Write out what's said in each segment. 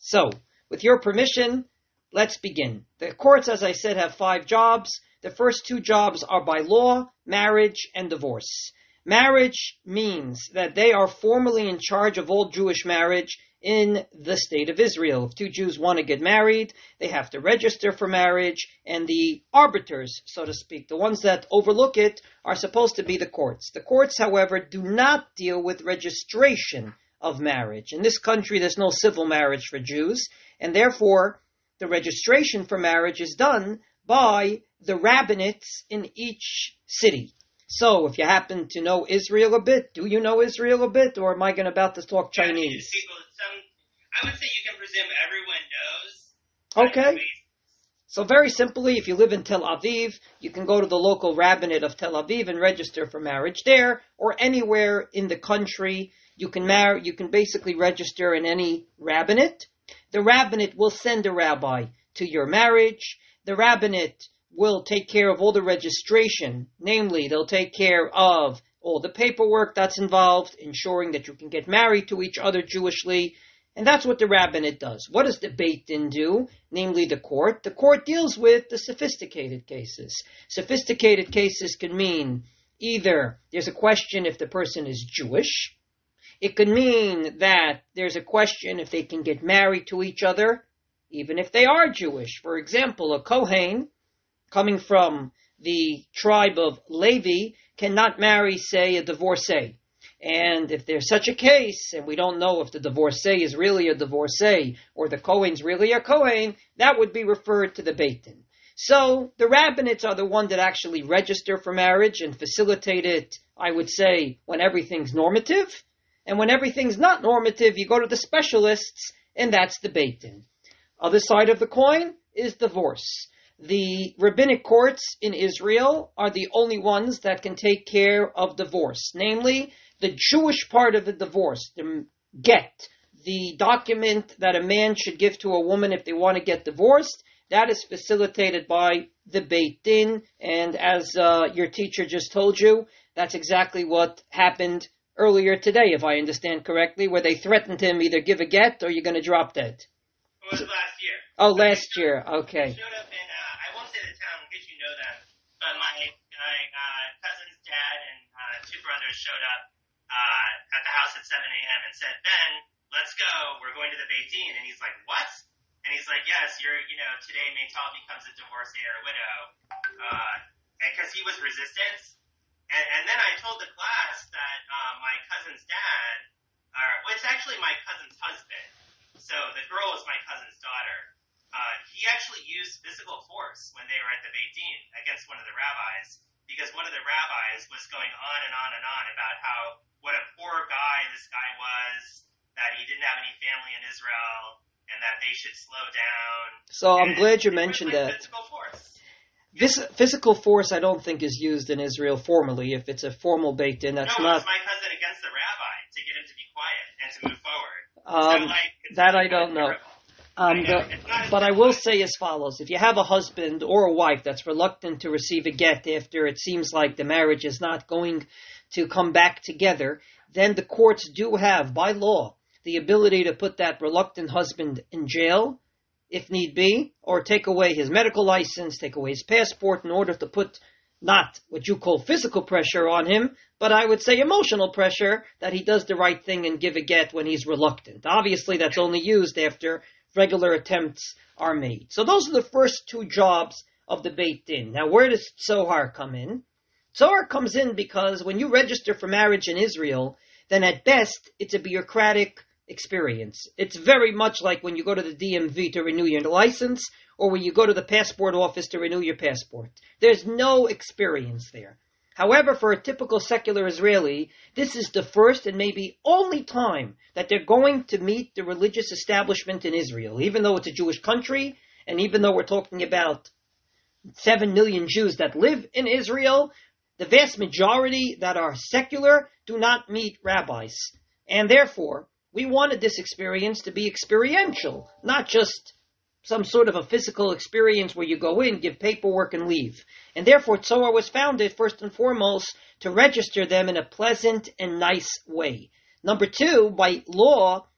So, with your permission, let's begin. The courts, as I said, have 5 jobs. The first 2 jobs are by law, marriage, and divorce. Marriage means that they are formally in charge of all Jewish marriage in the state of Israel. If 2 Jews want to get married, they have to register for marriage, and the arbiters, so to speak, the ones that overlook it, are supposed to be the courts. The courts, however, do not deal with registration of marriage. In this country, there's no civil marriage for Jews, and therefore, the registration for marriage is done by the rabbinates in each city. So, if you happen to know Israel a bit, do you know Israel a bit, or am I about to talk Chinese? I would say you can presume everyone knows. Okay. So very simply, if you live in Tel Aviv, you can go to the local rabbinate of Tel Aviv and register for marriage there, or anywhere in the country. You can basically register in any rabbinate. The rabbinate will send a rabbi to your marriage. The rabbinate will take care of all the registration. Namely, they'll take care of all the paperwork that's involved, ensuring that you can get married to each other Jewishly. And that's what the rabbinate does. What does the Beit Din do? Namely, the court. The court deals with the sophisticated cases. Sophisticated cases can mean either there's a question if the person is Jewish. It could mean that there's a question if they can get married to each other, even if they are Jewish. For example, a Kohen coming from the tribe of Levi cannot marry, say, a divorcee. And if there's such a case, and we don't know if the divorcee is really a divorcee or the Kohen's really a Kohen, that would be referred to the Beit Din. So the rabbinates are the one that actually register for marriage and facilitate it, I would say, when everything's normative. And when everything's not normative, you go to the specialists, and that's the Beit Din. Other side of the coin is divorce. The rabbinic courts in Israel are the only ones that can take care of divorce. Namely, the Jewish part of the divorce, the get, the document that a man should give to a woman if they want to get divorced, that is facilitated by the Beit Din. And as your teacher just told you, that's exactly what happened earlier today, if I understand correctly, where they threatened him either give a get or you're going to drop dead. It was last year. Oh, last year. Okay. Showed up in, I won't say the town in case you know that, but my cousin's dad and 2 brothers showed up at the house at 7 a.m. and said, Ben, let's go. We're going to the Beit Din. And he's like, what? And he's like, yes, today Maytal becomes a divorcee or a widow. Because he was resistant. And then I told the class that my cousin's dad, it's actually my cousin's husband, so the girl is my cousin's daughter, he actually used physical force when they were at the Beit Din against one of the rabbis, because one of the rabbis was going on and on and on about what a poor guy this guy was, that he didn't have any family in Israel, and that they should slow down. So I'm glad you mentioned that. Physical force. This physical force, I don't think, is used in Israel formally. If it's a formal Beit Din, that's not. No, it's my cousin against the rabbi to get him to be quiet and to move forward. That I don't know. But I will say as follows. If you have a husband or a wife that's reluctant to receive a get after it seems like the marriage is not going to come back together, then the courts do have, by law, the ability to put that reluctant husband in jail, if need be, or take away his medical license, take away his passport in order to put not what you call physical pressure on him, but I would say emotional pressure that he does the right thing and give a get when he's reluctant. Obviously, that's only used after regular attempts are made. So those are the first 2 jobs of the Beit Din. Now, where does Tzohar come in? Tzohar comes in because when you register for marriage in Israel, then at best, it's a bureaucratic experience. It's very much like when you go to the DMV to renew your license, or when you go to the passport office to renew your passport. There's no experience there. However, for a typical secular Israeli, this is the first and maybe only time that they're going to meet the religious establishment in Israel, even though it's a Jewish country, and even though we're talking about 7 million Jews that live in Israel, the vast majority that are secular do not meet rabbis. And therefore, we wanted this experience to be experiential, not just some sort of a physical experience where you go in, give paperwork, and leave. And therefore, Tzohar was founded, first and foremost, to register them in a pleasant and nice way. Number 2, by law,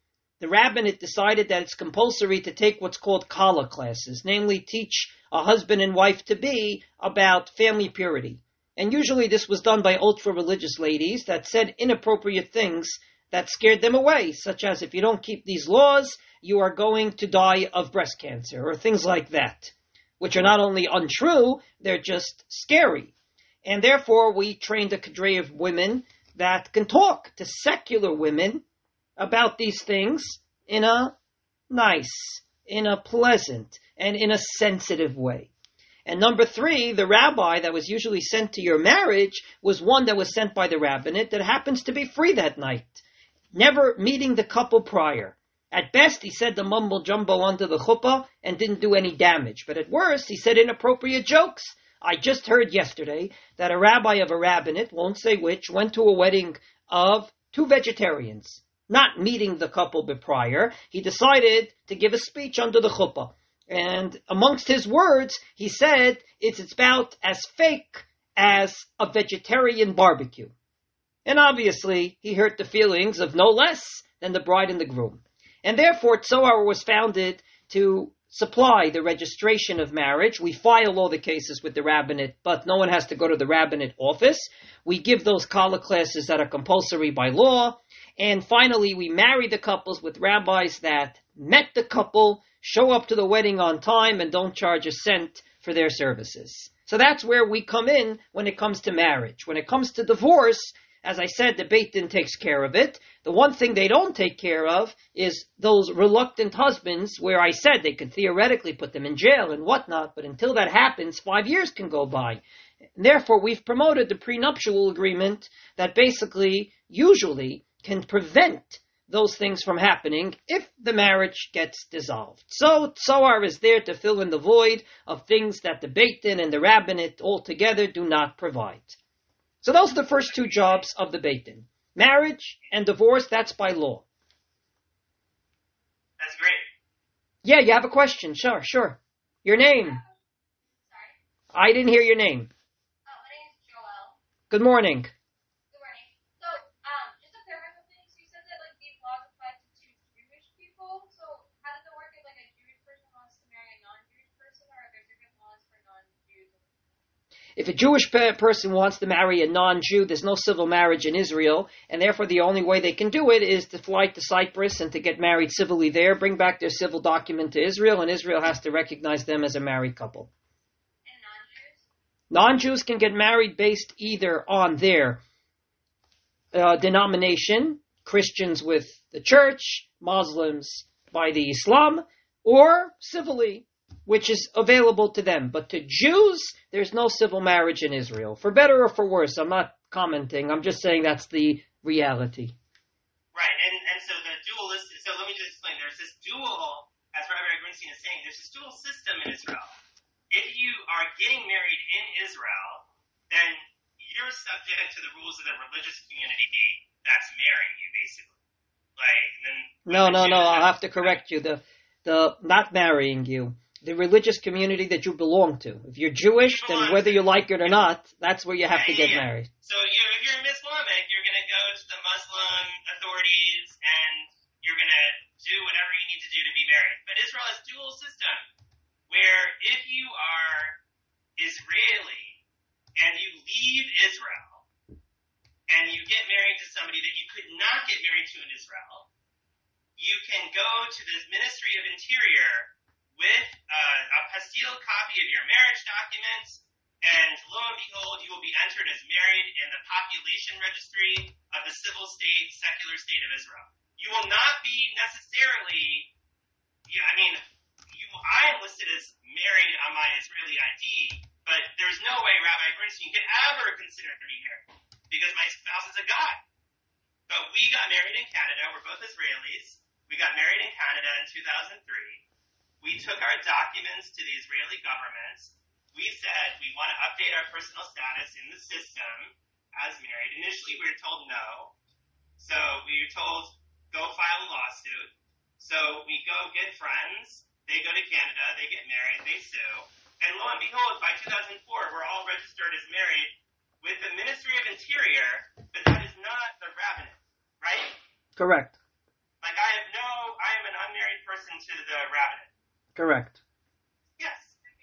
the rabbinate decided that it's compulsory to take what's called kala classes, namely teach a husband and wife to be about family purity. And usually this was done by ultra-religious ladies that said inappropriate things that scared them away, such as if you don't keep these laws, you are going to die of breast cancer, or things like that, which are not only untrue, they're just scary. And therefore, we trained a cadre of women that can talk to secular women about these things in a nice, in a pleasant, and in a sensitive way. And number 3, the rabbi that was usually sent to your marriage was one that was sent by the rabbinate that happens to be free that night, never meeting the couple prior. At best, he said the mumbo-jumbo under the chuppah and didn't do any damage. But at worst, he said inappropriate jokes. I just heard yesterday that a rabbi of a rabbinate, won't say which, went to a wedding of 2 vegetarians, not meeting the couple prior. He decided to give a speech under the chuppah. And amongst his words, he said it's about as fake as a vegetarian barbecue. And obviously, he hurt the feelings of no less than the bride and the groom. And therefore, Tzohar was founded to supply the registration of marriage. We file all the cases with the rabbinate, but no one has to go to the rabbinate office. We give those kala classes that are compulsory by law. And finally, we marry the couples with rabbis that met the couple, show up to the wedding on time, and don't charge a cent for their services. So that's where we come in when it comes to marriage. When it comes to divorce, as I said, the Beit Din takes care of it. The one thing they don't take care of is those reluctant husbands where I said they could theoretically put them in jail and whatnot, but until that happens, 5 years can go by. And therefore, we've promoted the prenuptial agreement that basically, usually, can prevent those things from happening if the marriage gets dissolved. So, Tzohar is there to fill in the void of things that the Beit Din and the rabbinate altogether do not provide. So those are the first 2 jobs of the Beit Din. Marriage and divorce, that's by law. That's great. Yeah, you have a question. Sure. Your name? Sorry? I didn't hear your name. My name is Joelle. Good morning. Good morning. So, just to clarify something, so you said that, these laws apply to Jewish people. So, how does it work if, a Jewish person wants to marry a non-Jewish person, or are there different laws for non-Jews? If a Jewish person wants to marry a non-Jew, there's no civil marriage in Israel, and therefore the only way they can do it is to fly to Cyprus and to get married civilly there, bring back their civil document to Israel, and Israel has to recognize them as a married couple. And non-Jews? Non-Jews can get married based either on their denomination, Christians with the church, Muslims by the Islam, or civilly, which is available to them. But to Jews, there's no civil marriage in Israel. For better or for worse, I'm not commenting. I'm just saying that's the reality. Right, and so the dualistic, so let me just explain. There's this dual, as Rabbi Grunstein is saying, there's this dual system in Israel. If you are getting married in Israel, then you're subject to the rules of the religious community that's marrying you, basically. No, I'll have to correct you. The not marrying you. The religious community that you belong to. If you're Jewish, then whether you like it or not, that's where you have to get married. So if you're Islamic, you're going to go to the Muslim authorities and you're going to do whatever you need to do to be married. But Israel has dual system, where if you are Israeli and you leave Israel and you get married to somebody that you could not get married to in Israel, you can go to the Ministry of Interior with a pastille copy of your marriage documents, and lo and behold, you will be entered as married in the population registry of the civil state, secular state of Israel. You will not be necessarily, I am listed as married on my Israeli ID, but there's no way Rabbi Grunstein could ever consider me married, because my spouse is a guy. But we got married in Canada. We're both Israelis. We got married in Canada in 2003. We took our documents to the Israeli government. We said we want to update our personal status in the system as married. Initially, we were told no. So we were told, go file a lawsuit. So we go get friends. They go to Canada. They get married. They sue. And lo and behold, by 2004, we're all registered as married with the Ministry of Interior, but that is not the rabbinate, right? Correct. I to the rabbinate. Correct. Yes.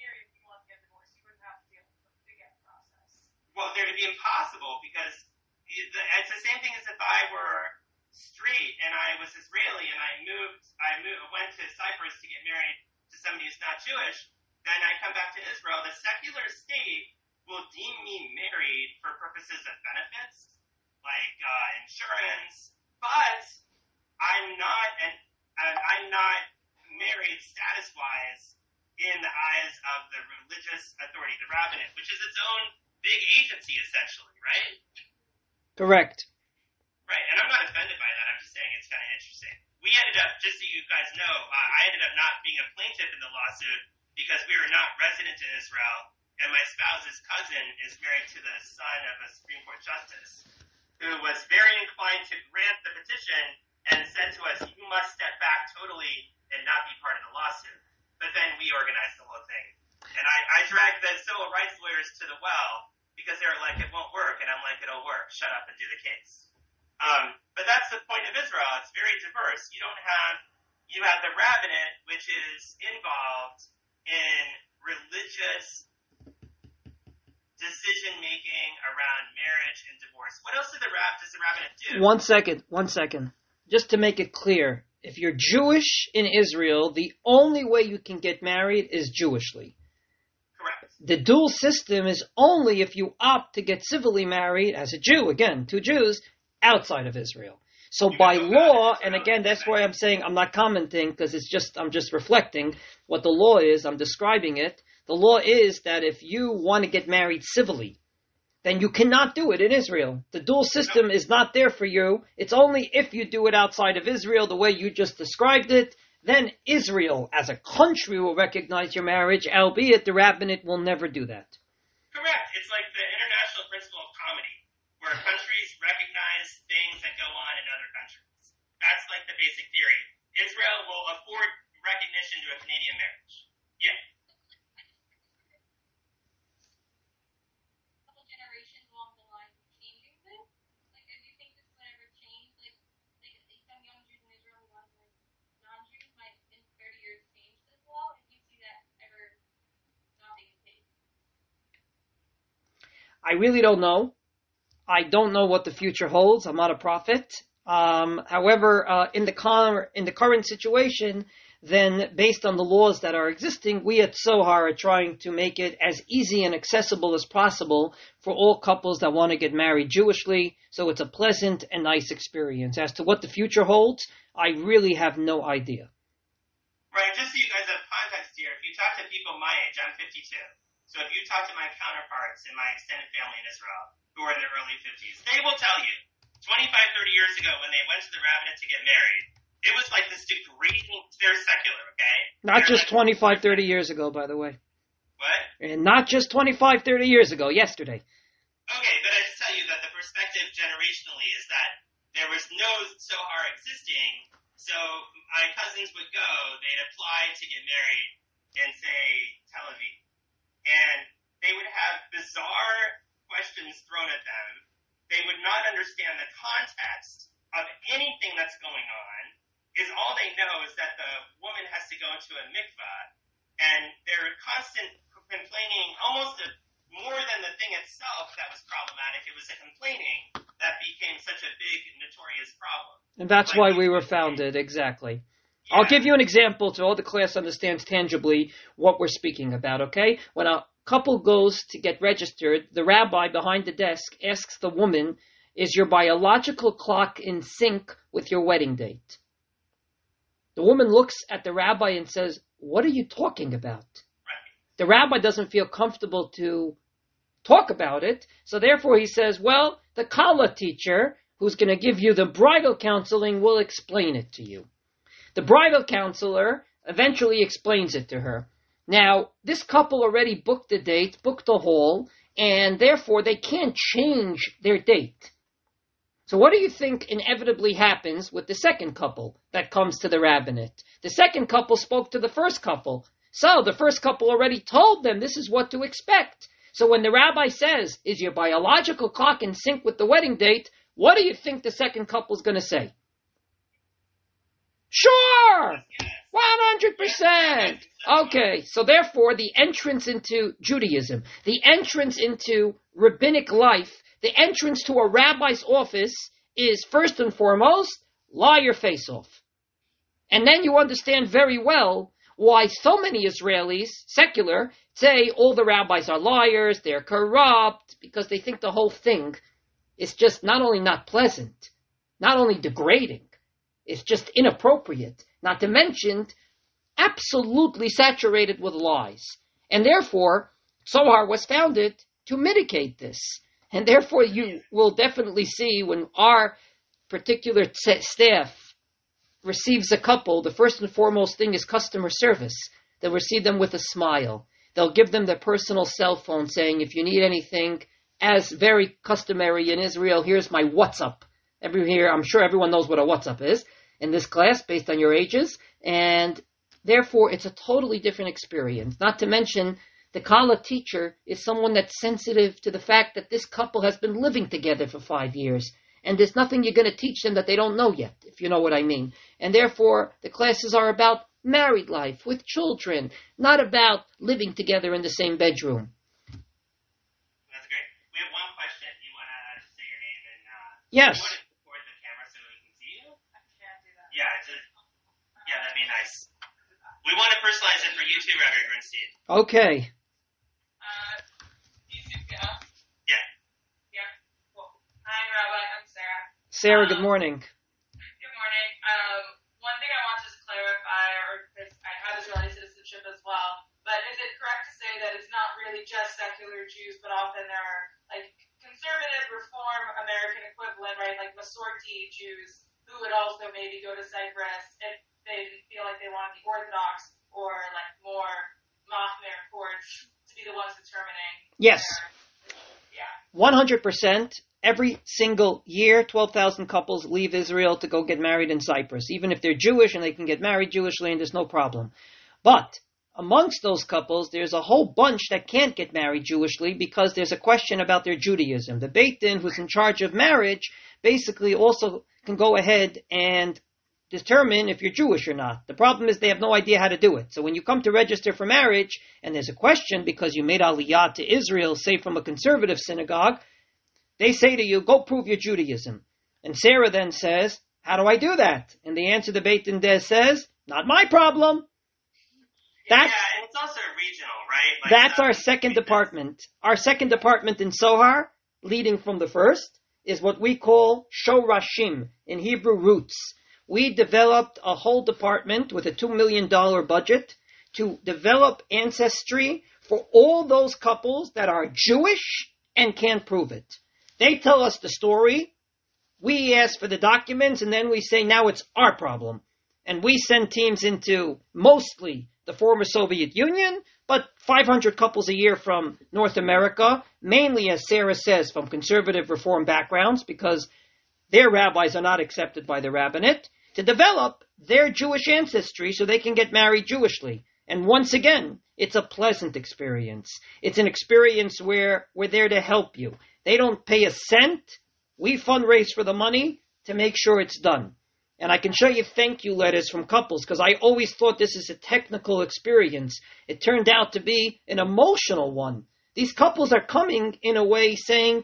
Well, it would be impossible because it's the same thing as if I were straight and I was Israeli and I went to Cyprus to get married to somebody who's not Jewish. Then I come back to Israel. The secular state will deem me married for purposes of benefits, like insurance, but I'm not married status-wise in the eyes of the religious authority, the rabbinate, which is its own big agency, essentially, right? Correct. Right, and I'm not offended by that. I'm just saying it's kind of interesting. We ended up, just so you guys know, I ended up not being a plaintiff in the lawsuit because we were not resident in Israel, and my spouse's cousin is married to the son of a Supreme Court justice who was very inclined to grant the petition and said to us, you must step back totally and not be part of the lawsuit. But then we organized the whole thing. And I dragged the civil rights lawyers to the well because they were like, it won't work. And I'm like, it'll work. Shut up and do the case. But that's the point of Israel. It's very diverse. You have the rabbinate, which is involved in religious decision-making around marriage and divorce. What else does the rabbinate do? 1 second. Just to make it clear, if you're Jewish in Israel, the only way you can get married is Jewishly. Correct. The dual system is only if you opt to get civilly married as a Jew, again, two Jews, outside of Israel. So by law, and again, that's why I'm saying I'm not commenting because I'm just reflecting what the law is. I'm describing it. The law is that if you want to get married civilly, then you cannot do it in Israel. The dual system is not there for you. It's only if you do it outside of Israel, the way you just described it, then Israel as a country will recognize your marriage, albeit the rabbinate will never do that. Correct. It's like the international principle of comedy, where countries recognize things that go on in other countries. That's like the basic theory. Israel will afford recognition to a Canadian marriage. Yeah. Couple generations along the line of changing this? Like, do you think this would ever change? Like some young Jews in Israel who want to like non-Jews might in 30 years change this law? If you see that ever not being the case? I really don't know. I don't know what the future holds. I'm not a prophet. However, in the current situation, then based on the laws that are existing, we at Sohar are trying to make it as easy and accessible as possible for all couples that want to get married Jewishly, so it's a pleasant and nice experience. As to what the future holds, I really have no idea. Right, just so you guys have context here, if you talk to people my age, I'm 52. So if you talk to my counterparts in my extended family in Israel, who are in their early 50s, they will tell you, 25, 30 years ago when they went to the rabbinate to get married, it was like this degrading, they're secular, okay? Not just 25, 30 years ago, by the way. What? And not just 25, 30 years ago, yesterday. Okay, but I just tell you that the perspective generationally is that there was no Sohar existing, so my cousins would go, they'd apply to get married in, say, Tel Aviv. And they would have bizarre questions thrown at them. They would not understand the context of anything that's going on. All they know is that the woman has to go into a mikvah, and they're constant complaining, almost more than the thing itself that was problematic. It was the complaining that became such a big, notorious problem. And that's why we were founded, exactly. Yeah. I'll give you an example so all the class understands tangibly what we're speaking about, okay? When a couple goes to get registered, the rabbi behind the desk asks the woman, is your biological clock in sync with your wedding date? The woman looks at the rabbi and says, what are you talking about? Right. The rabbi doesn't feel comfortable to talk about it, so therefore he says, well, the Kala teacher, who's going to give you the bridal counseling, will explain it to you. The bridal counselor eventually explains it to her. Now, this couple already booked the date, booked the hall, and therefore they can't change their date. So what do you think inevitably happens with the second couple that comes to the rabbinate? The second couple spoke to the first couple. So the first couple already told them this is what to expect. So when the rabbi says, is your biological clock in sync with the wedding date, what do you think the second couple is going to say? Sure! Yes. 100%! Okay, so therefore the entrance into Judaism, the entrance into rabbinic life, the entrance to a rabbi's office is first and foremost, lie your face off. And then you understand very well why so many Israelis, secular, say all the rabbis are liars, they're corrupt, because they think the whole thing is just not only not pleasant, not only degrading, it's just inappropriate, not to mention absolutely saturated with lies. And therefore, Zohar was founded to mitigate this. And therefore, you will definitely see when our particular staff receives a couple, the first and foremost thing is customer service. They'll receive them with a smile. They'll give them their personal cell phone saying, if you need anything, as very customary in Israel, here's my WhatsApp. I'm sure everyone knows what a WhatsApp is in this class based on your ages. And therefore, it's a totally different experience. Not to mention, the Kala teacher is someone that's sensitive to the fact that this couple has been living together for 5 years. And there's nothing you're going to teach them that they don't know yet, if you know what I mean. And therefore, the classes are about married life with children, not about living together in the same bedroom. That's great. We have one question. Do you want to say your name and Yes. you want to record the camera so we can see you? I can't do that. Yeah, that'd be nice. We want to personalize it for you too, Rabbi Grunstein. Okay. You see me up? Yeah. Yeah. Cool. Hi, Rabbi. I'm Sarah. Sarah, good morning. Good morning. One thing I want to just clarify, because I have Israeli citizenship as well, but is it correct to say that it's not really just secular Jews, but often there are like conservative, reform, American equivalent, right? Like Masorti Jews who would also maybe go to Cyprus if they didn't feel like they wanted the Orthodox or like more Mahmer courts to be the ones determining. Yes. Yeah. 100%. Every single year, 12,000 couples leave Israel to go get married in Cyprus. Even if they're Jewish and they can get married Jewishly, and there's no problem. But amongst those couples, there's a whole bunch that can't get married Jewishly because there's a question about their Judaism. The Beit Din, who's in charge of marriage, basically also can go ahead and determine if you're Jewish or not. The problem is they have no idea how to do it. So when you come to register for marriage, and there's a question because you made Aliyah to Israel, say from a conservative synagogue, they say to you, go prove your Judaism. And Sarah then says, how do I do that? And the answer to Beit Din says, not my problem. Yeah, and it's also regional, right? That's our second department. Our second department in Zohar, leading from the first, is what we call Shorashim, in Hebrew roots. We developed a whole department with a $2 million budget to develop ancestry for all those couples that are Jewish and can't prove it. They tell us the story, we ask for the documents, and then we say, now it's our problem. And we send teams into mostly the former Soviet Union, but 500 couples a year from North America, mainly, as Sarah says, from conservative reform backgrounds, because their rabbis are not accepted by the rabbinate, to develop their Jewish ancestry so they can get married Jewishly. And once again, it's a pleasant experience. It's an experience where we're there to help you. They don't pay a cent. We fundraise for the money to make sure it's done. And I can show you thank you letters from couples because I always thought this is a technical experience. It turned out to be an emotional one. These couples are coming in a way saying,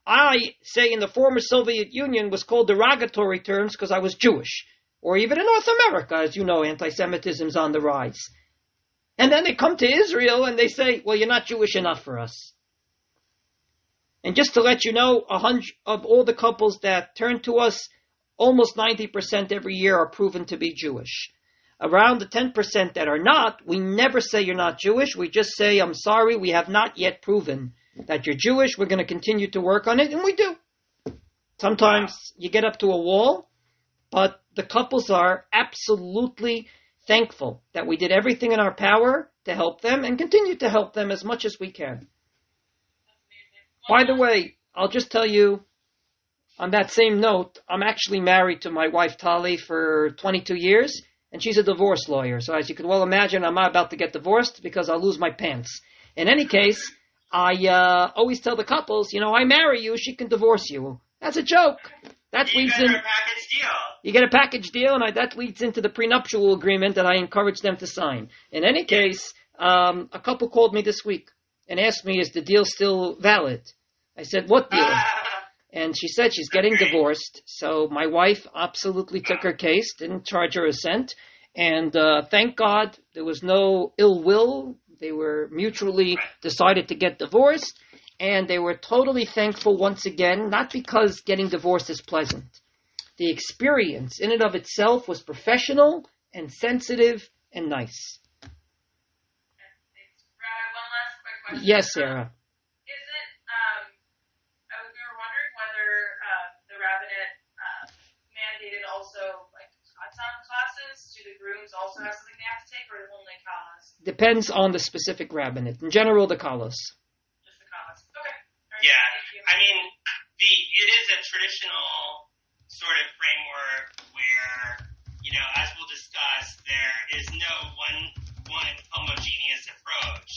I say in the former Soviet Union was called derogatory terms because I was Jewish. Or even in North America, as you know, anti-Semitism's on the rise. And then they come to Israel and they say, well, you're not Jewish enough for us. And just to let you know, 100 of all the couples that turn to us, almost 90% every year are proven to be Jewish. Around the 10% that are not, we never say you're not Jewish. We just say, I'm sorry, we have not yet proven that you're Jewish. We're going to continue to work on it, and we do. Sometimes you get up to a wall, but the couples are absolutely thankful that we did everything in our power to help them and continue to help them as much as we can. By the way, I'll just tell you, on that same note, I'm actually married to my wife Tali for 22 years, and she's a divorce lawyer. So as you can well imagine, I'm not about to get divorced because I'll lose my pants. In any case, I always tell the couples, I marry you, she can divorce you. That's a joke. that You leads guys in. are a package deal. You get a package deal, and that leads into the prenuptial agreement that I encourage them to sign. In any case, a couple called me this week and asked me, is the deal still valid? I said, what deal? And she said she's getting divorced. So my wife absolutely took her case, didn't charge her a cent. And thank God there was no ill will. They were mutually decided to get divorced. And they were totally thankful once again, not because getting divorced is pleasant. The experience in and of itself was professional and sensitive and nice. One last quick question. Yes, Sarah. We were wondering whether the rabbinate mandated also like Chatzam classes. Do the grooms also have something they have to take, or only Kalas? Depends on the specific rabbinate. In general, the kalos. Just the Kalas. Okay. All right. Yeah, Thank you. I mean, it is a traditional sort of framework where, as we'll discuss, there is no one homogeneous approach.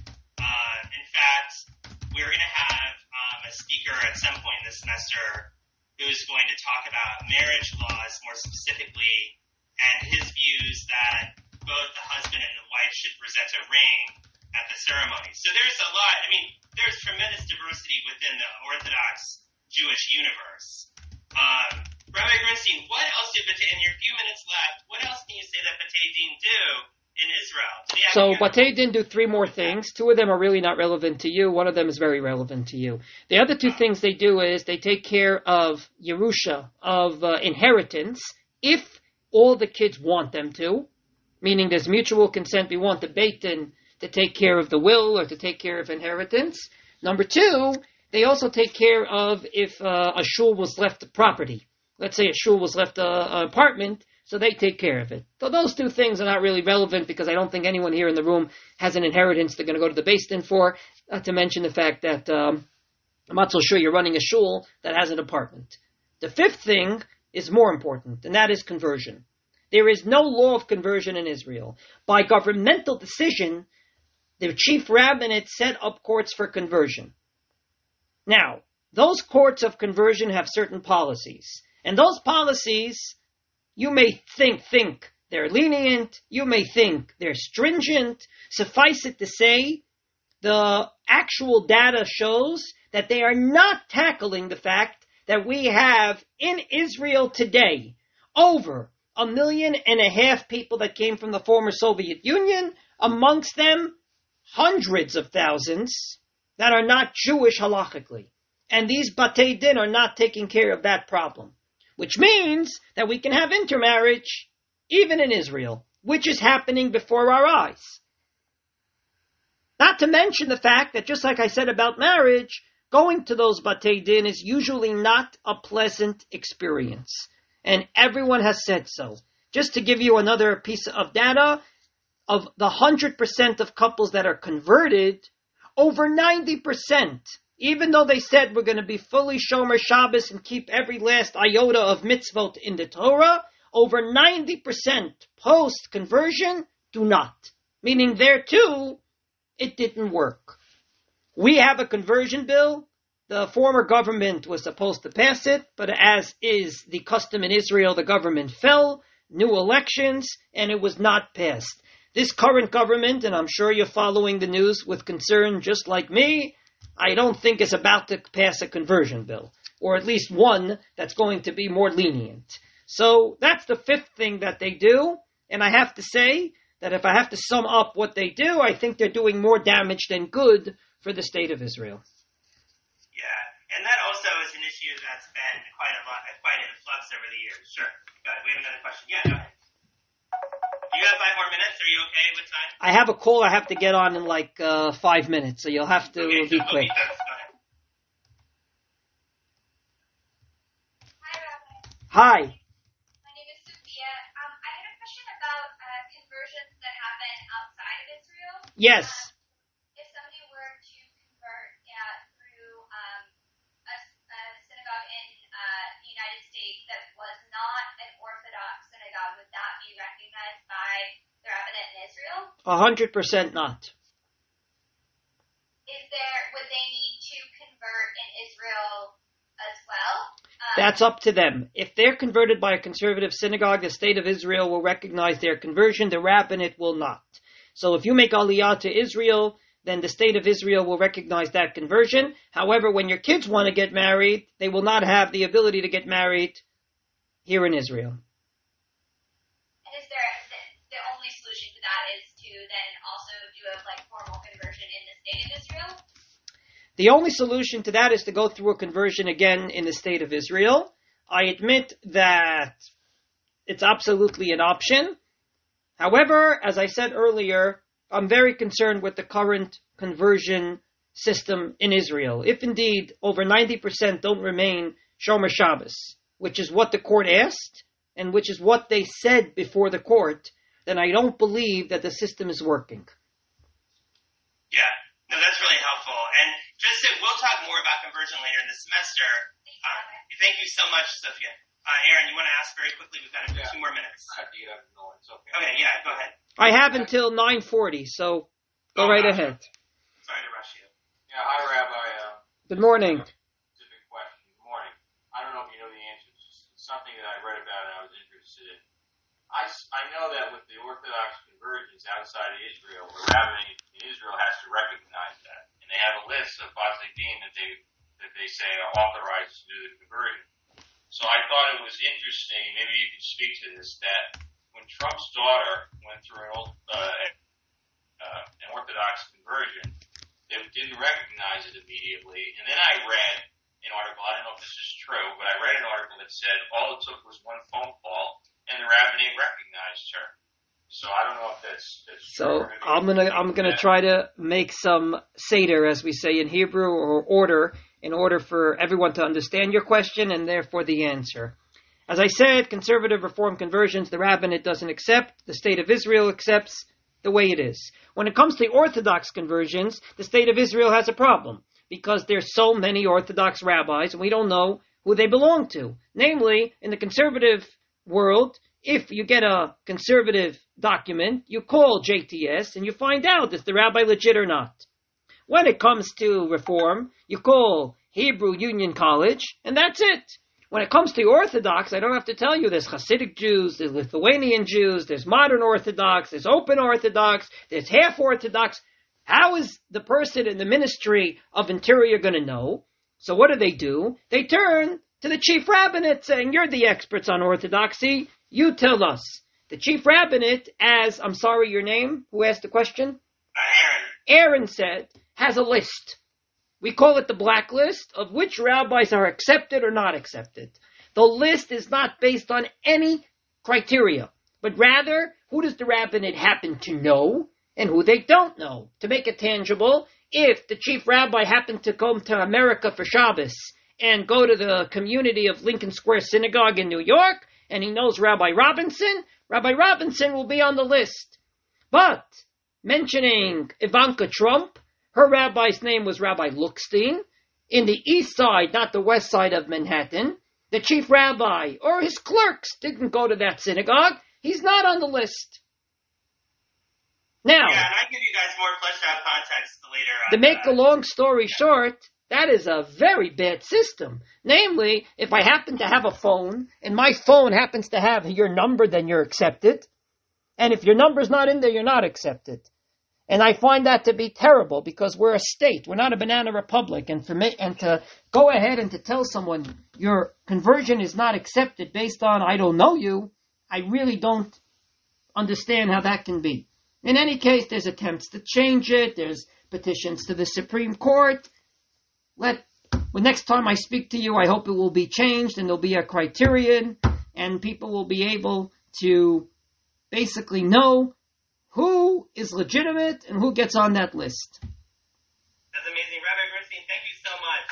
In fact, we're going to have a speaker at some point in the semester who's going to talk about marriage laws more specifically and his views that both the husband and the wife should present a ring at the ceremony. So there's a lot. I mean, there's tremendous diversity within the Orthodox Jewish universe. Rabbi Grinstein, what else in your few minutes left, what else can you say that Batei Din do in Israel? So Batei Din do 3 more things. 2 of them are really not relevant to you. 1 of them is very relevant to you. The other 2 things they do is they take care of Yerusha, of inheritance, if all the kids want them to, meaning there's mutual consent. We want the Beit Din to take care of the will or to take care of inheritance. Number 2, they also take care of if a shul was left property. Let's say a shul was left an apartment, so they take care of it. So those 2 things are not really relevant because I don't think anyone here in the room has an inheritance they're going to go to the Beis Din for, not to mention the fact that I'm not so sure you're running a shul that has an apartment. The 5th thing is more important, and that is conversion. There is no law of conversion in Israel. By governmental decision, the chief rabbinate set up courts for conversion. Now, those courts of conversion have certain policies. And those policies, you may think they're lenient, you may think they're stringent. Suffice it to say, the actual data shows that they are not tackling the fact that we have in Israel today over 1.5 million people that came from the former Soviet Union, amongst them hundreds of thousands that are not Jewish halachically. And these Batei Din are not taking care of that problem. Which means that we can have intermarriage even in Israel, which is happening before our eyes. Not to mention the fact that, just like I said about marriage, going to those Batei Din is usually not a pleasant experience. And everyone has said so. Just to give you another piece of data, of the 100% of couples that are converted, over 90%, even though they said we're going to be fully Shomer Shabbos and keep every last iota of mitzvot in the Torah, over 90% post-conversion do not. Meaning there too, it didn't work. We have a conversion bill. The former government was supposed to pass it, but as is the custom in Israel, the government fell, new elections, and it was not passed. This current government, and I'm sure you're following the news with concern just like me, I don't think is about to pass a conversion bill, or at least one that's going to be more lenient. So that's the 5th thing that they do, and I have to say that if I have to sum up what they do, I think they're doing more damage than good for the state of Israel. Yeah, and that also is an issue that's been quite in flux over the years. Sure. Go ahead. We have another question. Yeah, go ahead. You have 5 more minutes. Are you okay with time? I have a call I have to get on in 5 minutes, so you'll have to be quick. Go ahead. Hi, Rabbi. Hi. My name is Sophia. I had a question about conversions that happen outside of Israel. Yes. If somebody were to convert through a synagogue in the United States that was not an Orthodox synagogue, would that be recognized by the rabbinate in Israel? 100% not. Would they need to convert in Israel as well? That's up to them. If they're converted by a conservative synagogue, the state of Israel will recognize their conversion. The rabbinate will not. So if you make aliyah to Israel, then the state of Israel will recognize that conversion. However, when your kids want to get married, they will not have the ability to get married here in Israel. And is there the only solution to that is to then also do a formal conversion in the state of Israel? The only solution to that is to go through a conversion again in the state of Israel. I admit that it's absolutely an option. However, as I said earlier, I'm very concerned with the current conversion system in Israel. If indeed over 90% don't remain Shomer Shabbos, which is what the court asked, and which is what they said before the court, then I don't believe that the system is working. Yeah, no, that's really helpful. And we'll talk more about conversion later in the semester. Thank you so much, Sophia. Aaron, you want to ask very quickly? We've got 2 more minutes. Okay, yeah, go ahead. I have until 9:40, so go right ahead. Sorry to rush you. Yeah, hi, Rabbi. Good morning. Specific question. Good morning. I don't know if you know the answer. It's something that I read about and I was interested in. I know that with the Orthodox conversions outside of Israel, the rabbinate in Israel has to recognize that. And they have a list of Bazidim that they say are authorized to do the conversion. So I thought it was interesting, maybe you could speak to this, that when Trump's daughter went through an Orthodox conversion, they didn't recognize it immediately. And then I read an article, I don't know if this is true, but I read an article that said all it took was one phone call and the rabbinate recognized her. So I don't know if that's so true. I'm gonna try to make some seder, as we say in Hebrew, or order, in order for everyone to understand your question and therefore the answer. As I said, conservative reform conversions, the rabbinate doesn't accept, the state of Israel accepts the way it is. When it comes to Orthodox conversions, the state of Israel has a problem because there's so many Orthodox rabbis and we don't know who they belong to. Namely, in the conservative world, if you get a conservative document, you call JTS and you find out is the rabbi legit or not. When it comes to reform, you call Hebrew Union College, and that's it. When it comes to Orthodox, I don't have to tell you, there's Hasidic Jews, there's Lithuanian Jews, there's modern Orthodox, there's open Orthodox, there's half Orthodox. How is the person in the Ministry of Interior going to know? So what do? They turn to the chief rabbinate saying, you're the experts on Orthodoxy, you tell us. The chief rabbinate, I'm sorry, your name? Who asked the question? Aaron said, has a list. We call it the blacklist of which rabbis are accepted or not accepted. The list is not based on any criteria, but rather, who does the rabbinate happen to know and who they don't know. To make it tangible, if the chief rabbi happened to come to America for Shabbos and go to the community of Lincoln Square Synagogue in New York, and he knows Rabbi Robinson will be on the list. But mentioning Ivanka Trump, her rabbi's name was Rabbi Lookstein, in the east side, not the west side of Manhattan. The chief rabbi or his clerks didn't go to that synagogue. He's not on the list. Now, yeah, and I give you guys more fleshed out context later. To make a long story short, that is a very bad system. Namely, if I happen to have a phone, and my phone happens to have your number, then you're accepted. And if your number's not in there, you're not accepted. And I find that to be terrible because we're a state. We're not a banana republic. And to go ahead and to tell someone your conversion is not accepted based on I don't know you, I really don't understand how that can be. In any case, there's attempts to change it. There's petitions to the Supreme Court. Next time I speak to you, I hope it will be changed and there'll be a criterion and people will be able to basically know who is legitimate and who gets on that list. That's amazing. Rabbi Bernstein, thank you so much.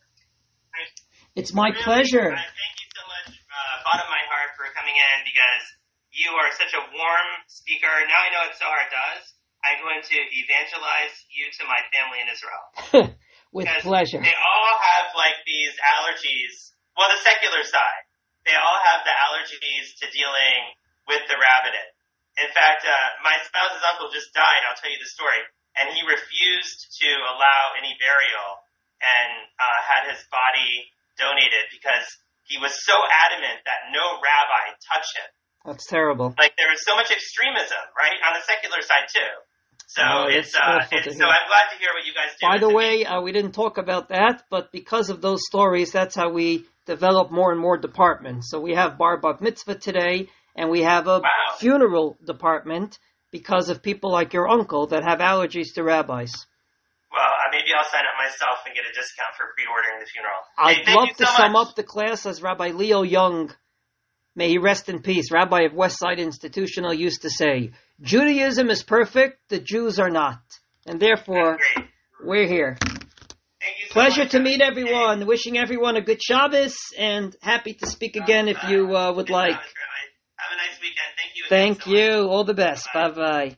It's my pleasure. Thank you so much, bottom of my heart, for coming in because you are such a warm speaker. Now I know what Zohar does. I'm going to evangelize you to my family in Israel. With pleasure. They all have these allergies. Well, the secular side. They all have the allergies to dealing with the rabbinate. In fact, my spouse's uncle just died. I'll tell you the story. And he refused to allow any burial and had his body donated because he was so adamant that no rabbi touch him. That's terrible. Like, there was so much extremism, right, on the secular side too. So that's awful to so hear. I'm glad to hear what you guys do. By the It's way, amazing. we didn't talk about that, but because of those stories, that's how we develop more and more departments. So we have bar mitzvah today, and we have a funeral department because of people like your uncle that have allergies to rabbis. Well, maybe I'll sign up myself and get a discount for pre-ordering the funeral. I'd Thank love you to so sum much. up the class as Rabbi Leo Young, may he rest in peace, Rabbi of Westside Institutional, used to say, Judaism is perfect, the Jews are not. And therefore, Great. we're here. Thank you so Pleasure much. to meet everyone. Wishing everyone a good Shabbos and happy to speak again if you would like. Have a nice weekend. Thank you. Thank again so much. you. All the best. Bye. Bye-bye.